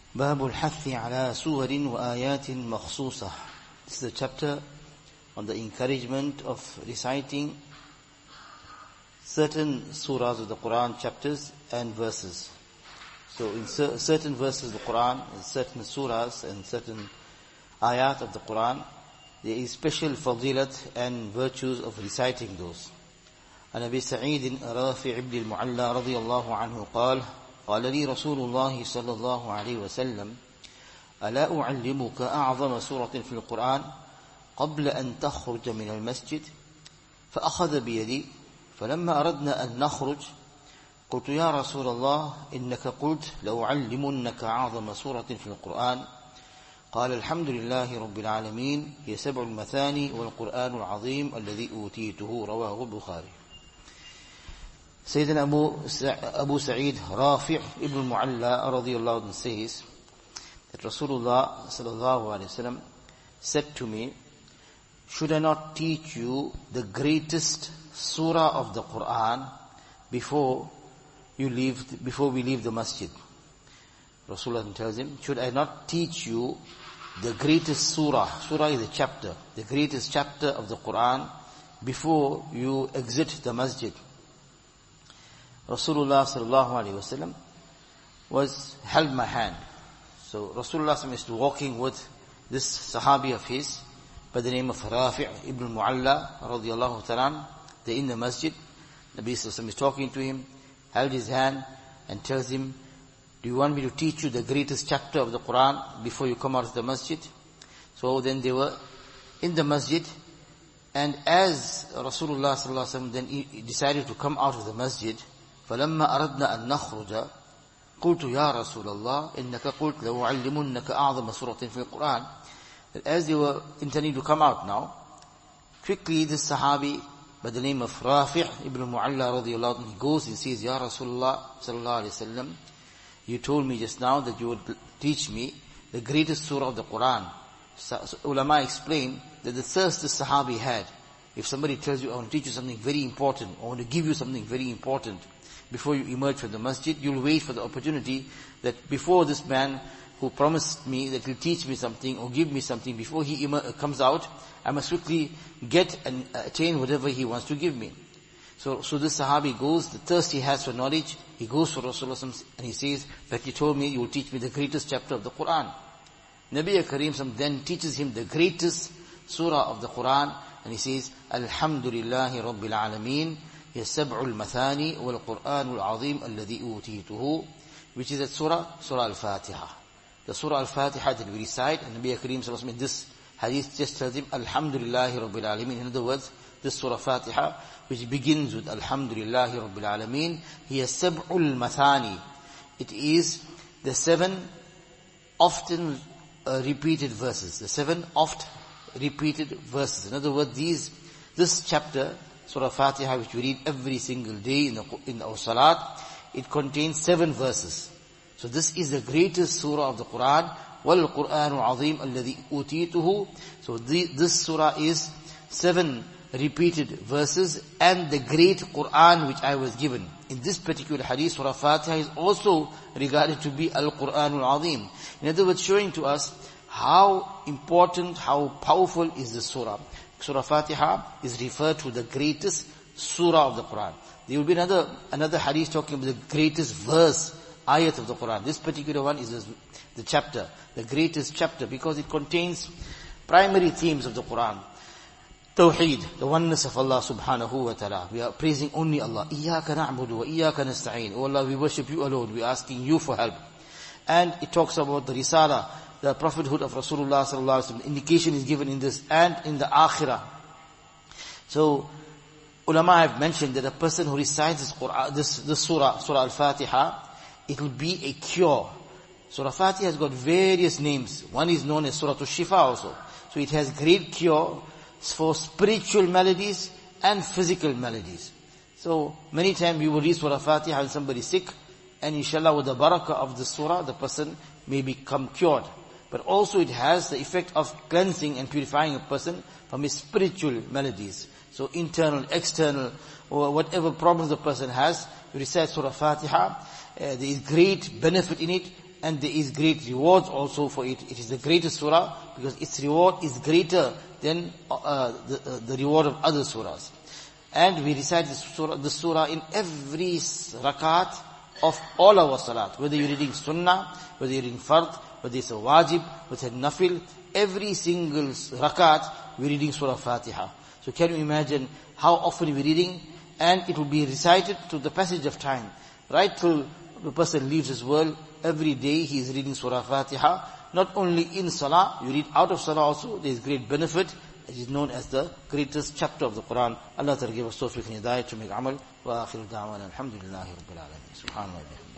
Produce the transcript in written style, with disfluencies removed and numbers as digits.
باب الحث على سور وآيات مخصوصة. This is a chapter on the encouragement of reciting certain surahs of the Quran, chapters and verses. So in certain verses of the Quran, in certain surahs and certain ayat of the Quran, there is special fadilat and virtues of reciting those. عن أبي سعيد رافع بن المعلى رضي الله عنه قال قال لي رسول الله صلى الله عليه وسلم ألا أعلمك أعظم سورة في القرآن قبل أن تخرج من المسجد فأخذ بيدي فلما أردنا أن نخرج قلت يا رسول الله إنك قلت لأعلمنك أعظم سورة في القرآن قال الحمد لله رب العالمين هي 7 المثاني والقرآن العظيم الذي أوتيته رواه البخاري. Sayyidina Abu Sa'id Rafi' ibn Mu'alla radiyallahu anhu says that Rasulullah sallallahu alaihi wasallam said to me, should I not teach you the greatest surah of the Quran before we leave the masjid? Rasulullah tells him, should I not teach you the greatest surah? Surah is a chapter, the greatest chapter of the Quran before you exit the masjid. Rasulullah sallallahu alaihi wasallam held my hand. So Rasulullah sallallahu is walking with this sahabi of his by the name of Rafi' ibn Mu'alla radiyallahu ta'ala. They're in the masjid. Nabi sallallahu is talking to him, held his hand and tells him, do you want me to teach you the greatest chapter of the Quran before you come out of the masjid? So then they were in the masjid, and as Rasulullah sallallahu alaihi wasallam then he decided to come out of the masjid, فَلَمَّا أَرَدْنَا أَن نَخْرُجَ قُلْتُ يَا رَسُولَ اللَّهِ إِنَّكَ قُلْتْ لَأُعَلِّمُنَّكَ أَعْظَمَ سُورَةٍ فِي الْقُرْآنِ. That as they were intending to come out now, quickly this sahabi by the name of Rafi' ibn Mu'alla radiyallahu anhu, he goes and says, Ya Rasulullah sallallahu alayhi wasallam, you told me just now that you would teach me the greatest surah of the Quran. So ulama explain that the thirst the sahabi had. If somebody tells you, I want to teach you something very important, I want to give you something very important, before you emerge from the masjid, you'll wait for the opportunity that before this man who promised me that he'll teach me something or give me something, before he comes out, I must quickly get and attain whatever he wants to give me. So this sahabi goes, the thirst he has for knowledge, he goes for Rasulullah and he says that you told me you will teach me the greatest chapter of the Quran. Nabi Kareem then teaches him the greatest surah of the Quran, and he says, Alhamdulillahi Rabbil Alameen, هي 7 المثاني والقرآن العظيم الذي أوتيته, which is a surah Al-Fatiha. The surah Al-Fatiha that we recite, and Nabi Kareem sallallahu alaihi wasallam, this hadith just tells him, Alhamdulillahi Rabbil Alameen. In other words, this surah Fatiha, which begins with Alhamdulillahi Rabbil Alameen, هي 7 المثاني. It is the 7 often repeated verses. The 7 oft repeated verses. In other words, this chapter, Surah Fatiha, which we read every single day in our salat, it contains 7 verses. So this is the greatest surah of the Quran. وَالْقُرْآنُ الْعَظِيمُ الَّذِي أُوتِيتُهُ. So this surah is 7 repeated verses and the great Quran which I was given. In this particular hadith, Surah Fatiha is also regarded to be Al-Quran Al-Azim. In other words, showing to us how important, how powerful is this surah. Surah Fatiha is referred to the greatest surah of the Quran. There will be another hadith talking about the greatest verse, ayat of the Quran. This particular one is the chapter, the greatest chapter, because it contains primary themes of the Quran. Tawheed, the oneness of Allah subhanahu wa ta'ala. We are praising only Allah. Iyaka na'budu wa iyaka nasta'een. Oh Allah, we worship you alone. We are asking you for help. And it talks about the Risala, the prophethood of Rasulullah sallallahu alaihi wasallam. Indication is given in this and in the Akhirah. So, ulama have mentioned that a person who recites this Quran, this surah Al-Fatiha, it will be a cure. Surah Fatiha has got various names. One is known as Surah Al-Shifa also. So it has great cure for spiritual maladies and physical maladies. So many times you will read Surah Fatiha when somebody is sick, and inshallah with the barakah of the surah, the person may become cured. But also it has the effect of cleansing and purifying a person from his spiritual maladies. So internal, external, or whatever problems the person has, you recite Surah Fatiha, there is great benefit in it, and there is great rewards also for it. It is the greatest surah because its reward is greater than the reward of other surahs. And we recite this surah in every rakat of all our salat. Whether you're reading sunnah, whether you're reading fard, whether it's a wajib, whether it's a nafil, every single rakat we're reading surah Fatiha. So can you imagine how often we're reading? And it will be recited to the passage of time. Right till the person leaves this world, every day he is reading surah Fatiha. Not only in salah, you read out of salah also, there is great benefit. It is known as the greatest chapter of the Quran. Allah Ta'ala give us tawfiq and hidayah to make amal. Wa akhiru da'wana alhamdulillahi rabbil alameen. Subhanallah.